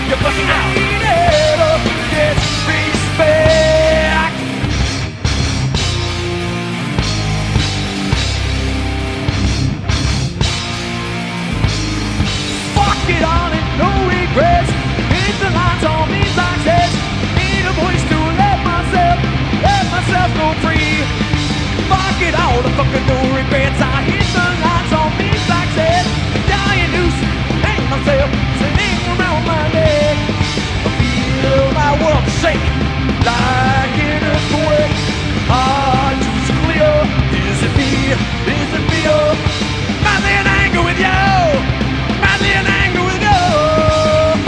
You're fucking out. He never gets respect. Fuck it all and no regrets. Hit the lines on these boxes. Need a voice to let myself go free. Fuck it all, I fucking know